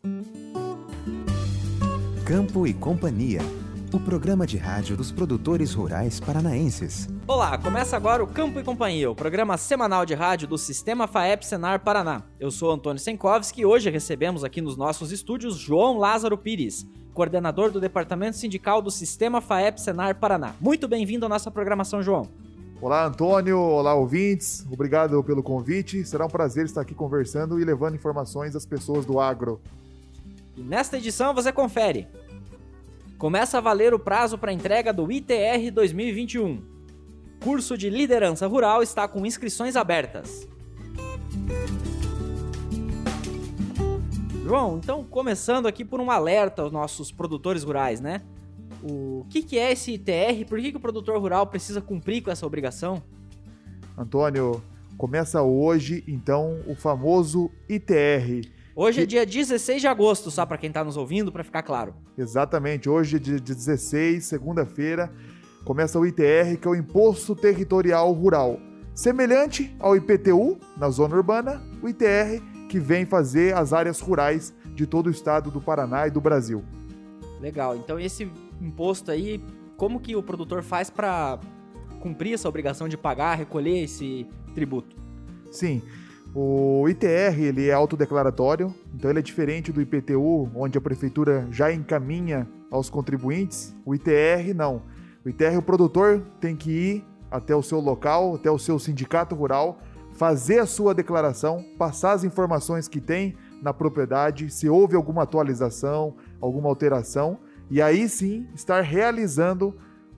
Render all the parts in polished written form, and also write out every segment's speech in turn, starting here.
Campo e Companhia, o programa de rádio dos produtores rurais paranaenses. Olá, começa agora o Campo e Companhia, o programa semanal de rádio do Sistema FAEP Senar Paraná. Eu sou Antônio Senkovski e hoje recebemos aqui nos nossos estúdios João Lázaro Pires, coordenador do Departamento Sindical do Sistema FAEP Senar Paraná. Muito bem-vindo à nossa programação, João. Olá, Antônio. Olá, ouvintes. Obrigado pelo convite. Será um prazer estar aqui conversando e levando informações às pessoas do agro. E nesta edição você confere. Começa a valer o prazo para entrega do ITR 2021. Curso de liderança rural está com inscrições abertas. João, então começando aqui por um alerta aos nossos produtores rurais, né? O que é esse ITR? Por que o produtor rural precisa cumprir com essa obrigação? Antônio, começa hoje, então, o famoso ITR. Hoje é dia 16 de agosto, só para quem está nos ouvindo, para ficar claro. Exatamente, hoje é dia 16, segunda-feira, começa o ITR, que é o Imposto Territorial Rural. Semelhante ao IPTU, na zona urbana, o ITR que vem fazer as áreas rurais de todo o estado do Paraná e do Brasil. Legal, então esse imposto aí, como que o produtor faz para cumprir essa obrigação de pagar, recolher esse tributo? Sim, o ITR ele é autodeclaratório, então ele é diferente do IPTU, onde a prefeitura já encaminha aos contribuintes. O ITR não. O ITR o produtor tem que ir até o seu local, até o seu sindicato rural, fazer a sua declaração, passar as informações que tem na propriedade, se houve alguma atualização, alguma alteração, e aí sim estar realizando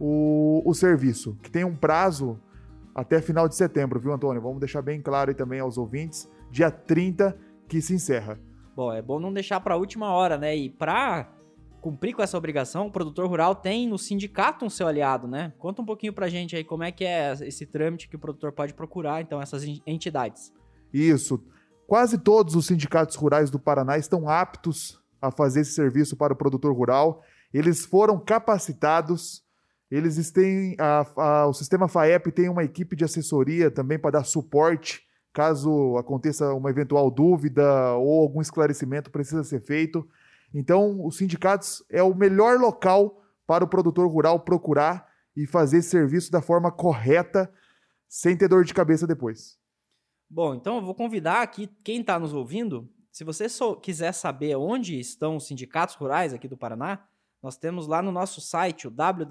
o serviço, que tem um prazo até final de setembro, viu, Antônio? Vamos deixar bem claro aí também aos ouvintes, dia 30 que se encerra. Bom, é bom não deixar para a última hora, né? E para cumprir com essa obrigação, o produtor rural tem no sindicato um seu aliado, né? Conta um pouquinho pra gente aí como é que é esse trâmite que o produtor pode procurar, então, essas entidades. Isso. Quase todos os sindicatos rurais do Paraná estão aptos a fazer esse serviço para o produtor rural. Eles foram capacitados. Eles têm, o Sistema FAEP tem uma equipe de assessoria também para dar suporte, caso aconteça uma eventual dúvida ou algum esclarecimento precisa ser feito. Então, os sindicatos é o melhor local para o produtor rural procurar e fazer esse serviço da forma correta, sem ter dor de cabeça depois. Bom, então eu vou convidar aqui quem está nos ouvindo, se você quiser saber onde estão os sindicatos rurais aqui do Paraná, nós temos lá no nosso site, o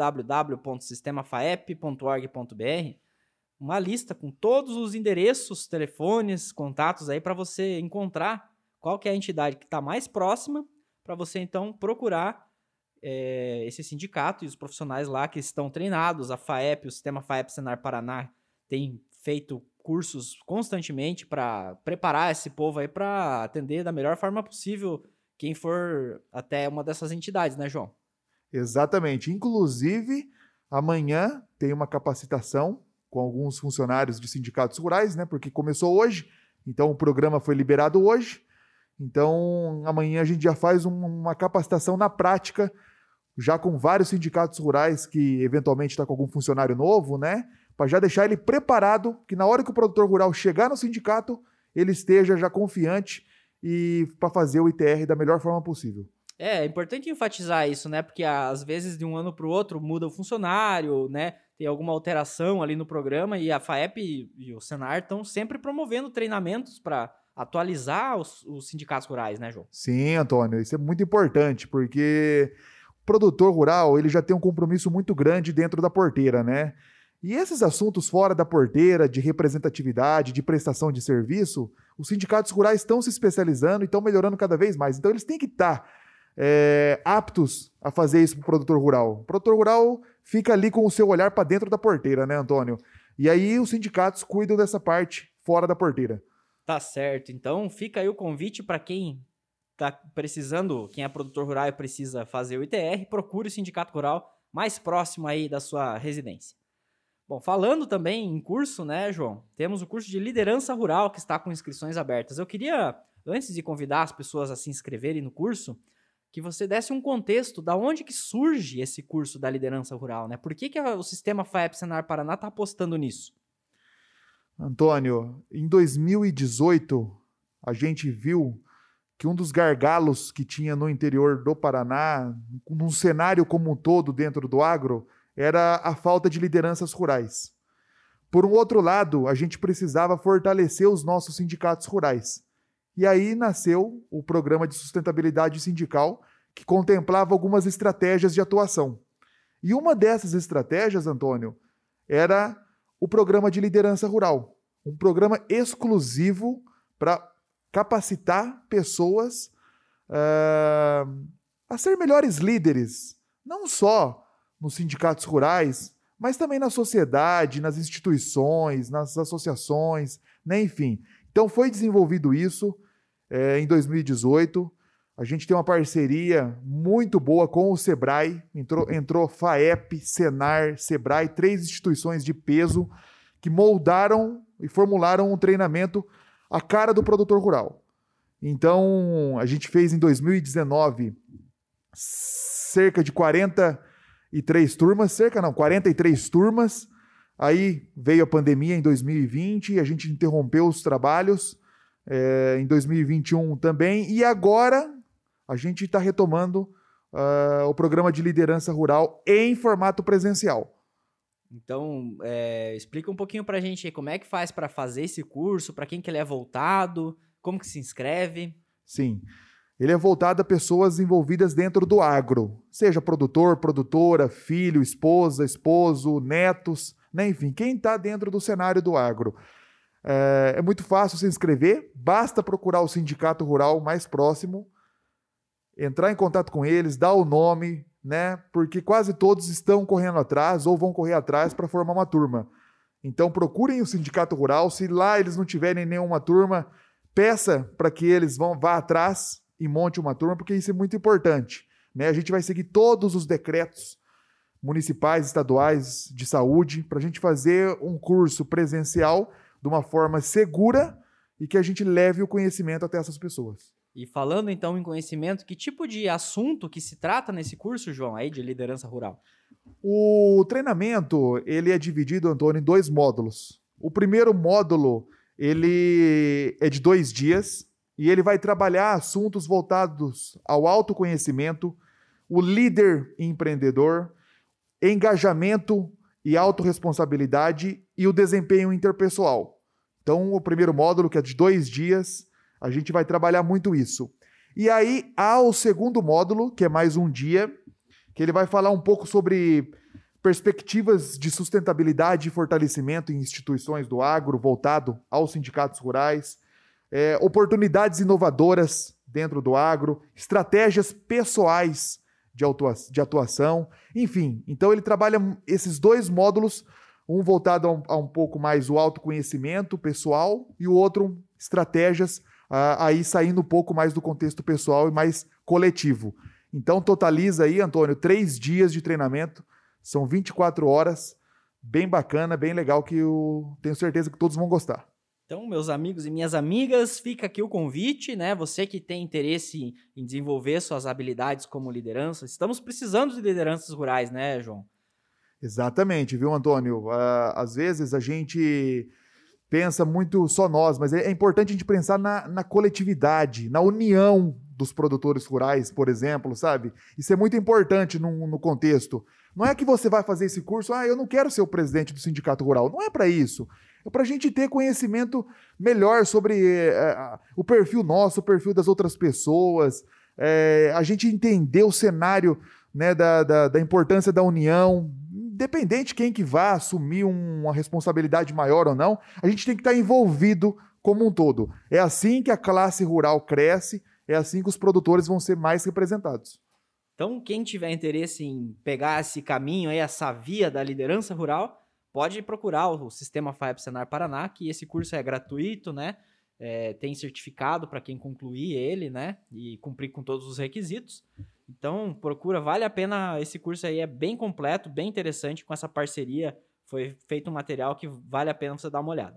www.sistemafaep.org.br, uma lista com todos os endereços, telefones, contatos aí para você encontrar qual que é a entidade que está mais próxima, para você então procurar esse sindicato e os profissionais lá que estão treinados. A FAEP, o Sistema FAEP Senar Paraná, tem feito cursos constantemente para preparar esse povo aí para atender da melhor forma possível quem for até uma dessas entidades, né, João? Exatamente. Inclusive, amanhã tem uma capacitação com alguns funcionários de sindicatos rurais, né? Porque começou hoje, então o programa foi liberado hoje. Então, amanhã a gente já faz uma capacitação na prática, já com vários sindicatos rurais que eventualmente está com algum funcionário novo, né? Para já deixar ele preparado, que na hora que o produtor rural chegar no sindicato, ele esteja já confiante e para fazer o ITR da melhor forma possível. É importante enfatizar isso, né? Porque às vezes de um ano para o outro muda o funcionário, né? Tem alguma alteração ali no programa e a FAEP e o Senar estão sempre promovendo treinamentos para atualizar os sindicatos rurais, né, João? Sim, Antônio, isso é muito importante, porque o produtor rural ele já tem um compromisso muito grande dentro da porteira, né? E esses assuntos fora da porteira, de representatividade, de prestação de serviço, os sindicatos rurais estão se especializando e estão melhorando cada vez mais. Então, eles têm que estar aptos a fazer isso para o produtor rural. O produtor rural fica ali com o seu olhar para dentro da porteira, né, Antônio? E aí, os sindicatos cuidam dessa parte fora da porteira. Tá certo. Então, fica aí o convite para quem está precisando, quem é produtor rural e precisa fazer o ITR, procure o sindicato rural mais próximo aí da sua residência. Bom, falando também em curso, né, João? Temos o curso de liderança rural que está com inscrições abertas. Eu queria, antes de convidar as pessoas a se inscreverem no curso, que você desse um contexto da onde que surge esse curso da liderança rural, né? Por que o Sistema FAEP Senar Paraná está apostando nisso? Antônio, em 2018, a gente viu que um dos gargalos que tinha no interior do Paraná, num cenário como um todo dentro do agro, era a falta de lideranças rurais. Por um outro lado, a gente precisava fortalecer os nossos sindicatos rurais. E aí nasceu o Programa de Sustentabilidade Sindical, que contemplava algumas estratégias de atuação. E uma dessas estratégias, Antônio, era o Programa de Liderança Rural, um programa exclusivo para capacitar pessoas a ser melhores líderes, não só nos sindicatos rurais, mas também na sociedade, nas instituições, nas associações, né? Enfim. Então foi desenvolvido isso em 2018. A gente tem uma parceria muito boa com o Sebrae, entrou FAEP, Senar, Sebrae, 3 instituições de peso que moldaram e formularam um treinamento à cara do produtor rural. Então, a gente fez em 2019 cerca de 43 turmas. Aí veio a pandemia em 2020, a gente interrompeu os trabalhos em 2021 também, e agora a gente está retomando o programa de liderança rural em formato presencial. Então, explica um pouquinho para a gente aí como é que faz para fazer esse curso, para quem que ele é voltado, como que se inscreve. Sim, ele é voltado a pessoas envolvidas dentro do agro, seja produtor, produtora, filho, esposa, esposo, netos, né? Enfim, quem está dentro do cenário do agro. É muito fácil se inscrever, basta procurar o sindicato rural mais próximo, entrar em contato com eles, dar o nome, né? Porque quase todos estão correndo atrás ou vão correr atrás para formar uma turma. Então procurem o sindicato rural, se lá eles não tiverem nenhuma turma, peça para que eles vá atrás e monte uma turma, porque isso é muito importante, né? A gente vai seguir todos os decretos municipais, estaduais de saúde para a gente fazer um curso presencial de uma forma segura e que a gente leve o conhecimento até essas pessoas. E falando então em conhecimento, que tipo de assunto que se trata nesse curso, João, aí de liderança rural? O treinamento, ele é dividido, Antônio, em 2 módulos. O primeiro módulo, ele é de 2 dias e ele vai trabalhar assuntos voltados ao autoconhecimento, o líder empreendedor, engajamento e autorresponsabilidade e o desempenho interpessoal. Então, o primeiro módulo, que é de 2 dias, a gente vai trabalhar muito isso. E aí, há o segundo módulo, que é mais um dia, que ele vai falar um pouco sobre perspectivas de sustentabilidade e fortalecimento em instituições do agro, voltado aos sindicatos rurais, oportunidades inovadoras dentro do agro, estratégias pessoais de atuação, enfim. Então, ele trabalha esses 2 módulos, um voltado a um pouco mais o autoconhecimento pessoal e o outro, estratégias, aí saindo um pouco mais do contexto pessoal e mais coletivo. Então, totaliza aí, Antônio, 3 dias de treinamento, são 24 horas, bem bacana, bem legal, que eu tenho certeza que todos vão gostar. Então, meus amigos e minhas amigas, fica aqui o convite, né? Você que tem interesse em desenvolver suas habilidades como liderança, estamos precisando de lideranças rurais, né, João? Exatamente, viu, Antônio? Às vezes a gente pensa muito só nós, mas é importante a gente pensar na coletividade, na união dos produtores rurais, por exemplo, sabe? Isso é muito importante no contexto. Não é que você vai fazer esse curso, eu não quero ser o presidente do sindicato rural. Não é para isso. É para a gente ter conhecimento melhor sobre o perfil nosso, o perfil das outras pessoas, a gente entender o cenário, né, da importância da união, independente de quem que vá assumir uma responsabilidade maior ou não, a gente tem que estar envolvido como um todo. É assim que a classe rural cresce, é assim que os produtores vão ser mais representados. Então, quem tiver interesse em pegar esse caminho, aí, essa via da liderança rural, pode procurar o Sistema FAEP Senar Paraná, que esse curso é gratuito, né? Tem certificado para quem concluir ele, né? E cumprir com todos os requisitos. Então, procura, vale a pena, esse curso aí é bem completo, bem interessante, com essa parceria, foi feito um material que vale a pena você dar uma olhada.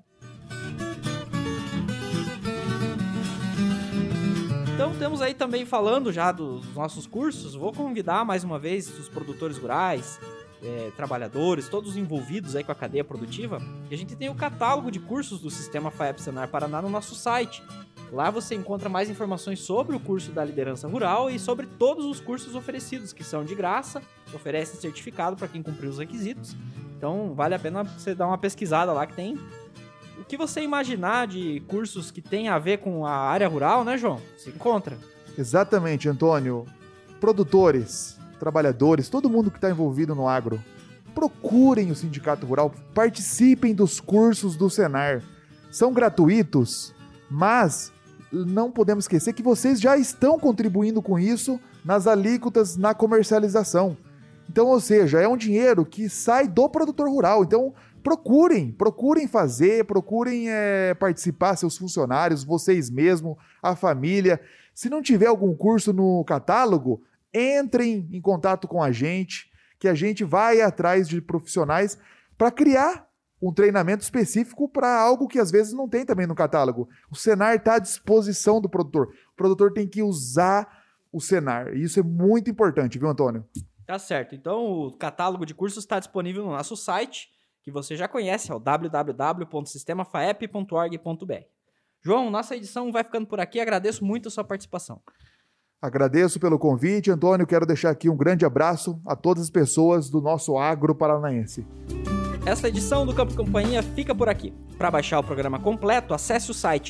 Então, temos aí também falando já dos nossos cursos, vou convidar mais uma vez os produtores rurais trabalhadores, todos os envolvidos aí com a cadeia produtiva. E a gente tem o catálogo de cursos do Sistema FAEP Senar Paraná no nosso site. Lá você encontra mais informações sobre o curso da liderança rural e sobre todos os cursos oferecidos, que são de graça, oferecem certificado para quem cumpriu os requisitos. Então vale a pena você dar uma pesquisada lá, que tem o que você imaginar de cursos que tem a ver com a área rural, né, João? Você encontra. Exatamente, Antônio. Produtores, trabalhadores, todo mundo que está envolvido no agro, procurem o Sindicato Rural, participem dos cursos do Senar. São gratuitos, mas não podemos esquecer que vocês já estão contribuindo com isso nas alíquotas, na comercialização. Então, ou seja, é um dinheiro que sai do produtor rural. Então, procurem fazer, procurem participar, seus funcionários, vocês mesmos, a família. Se não tiver algum curso no catálogo, entrem em contato com a gente, que a gente vai atrás de profissionais para criar um treinamento específico para algo que às vezes não tem também no catálogo. O Senar está à disposição do produtor. O produtor tem que usar o Senar. E isso é muito importante, viu, Antônio? Tá certo. Então, o catálogo de cursos está disponível no nosso site, que você já conhece, é o www.sistemafaep.org.br. João, nossa edição vai ficando por aqui. Agradeço muito a sua participação. Agradeço pelo convite, Antônio. Quero deixar aqui um grande abraço a todas as pessoas do nosso agro paranaense. Essa edição do Campo Companhia fica por aqui. Para baixar o programa completo, acesse o site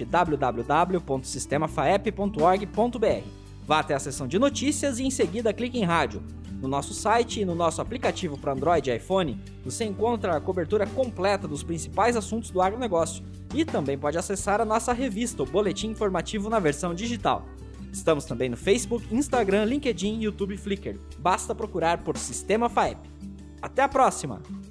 www.sistemafaep.org.br. Vá até a seção de notícias e em seguida clique em rádio. No nosso site e no nosso aplicativo para Android e iPhone, você encontra a cobertura completa dos principais assuntos do agronegócio e também pode acessar a nossa revista, o Boletim Informativo na versão digital. Estamos também no Facebook, Instagram, LinkedIn, YouTube e Flickr. Basta procurar por Sistema FAEP. Até a próxima!